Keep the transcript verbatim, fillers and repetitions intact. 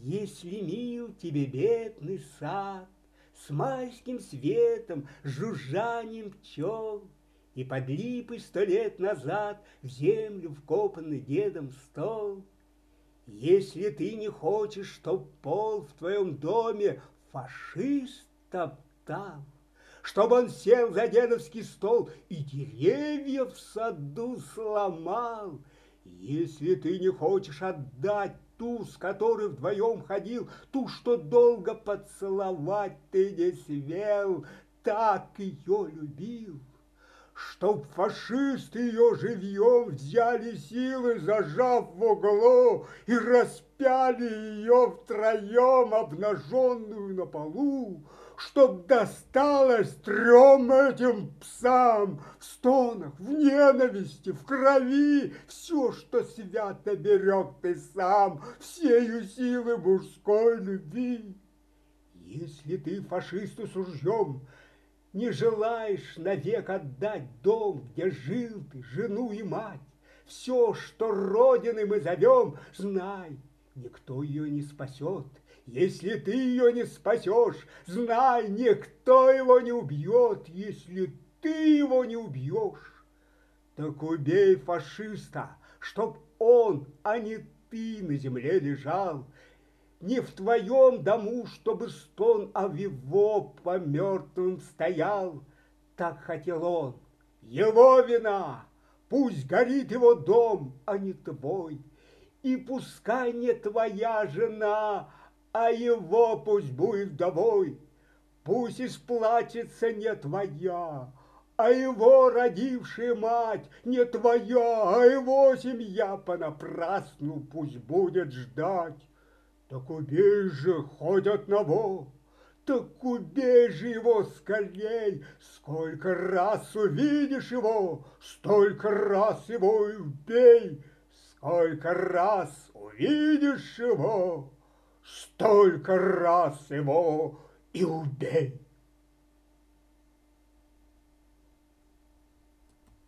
Если мил тебе бедный сад С майским светом, жужжанием пчел, И под липой сто лет назад В землю вкопанный дедом стол, если ты не хочешь, чтоб пол в твоем доме фашист топтал, чтобы он сел за дедовский стол и деревья в саду сломал, если ты не хочешь отдать ту, с которой вдвоем ходил, ту, что долго поцеловать ты не смел, так ее любил, чтоб фашисты ее живьем взяли силы, зажав в углу, и распяли ее втроем, обнаженную на полу, чтоб досталось трем этим псам в стонах, в ненависти, в крови все, что свято берег ты сам, всею силы мужской любви. Если ты фашисту с ружьем не желаешь навек отдать дом, где жил ты, жену и мать, все, что родиной мы зовем, знай, никто ее не спасет. Если ты ее не спасешь, знай, никто его не убьет. Если ты его не убьешь, так убей фашиста, чтоб он, а не ты, на земле лежал. Не в твоем дому, чтобы стон, а в его по мертвым стоял. Так хотел он. Его вина. Пусть горит его дом, а не твой. И пускай не твоя жена, а его пусть будет вдовой. Пусть исплачется не твоя, а его родившая мать, не твоя, а его семья понапрасну пусть будет ждать. Так убей же хоть одного, так убей же его скорей. Сколько раз увидишь его, столько раз его и убей. Сколько раз увидишь его, столько раз его и убей.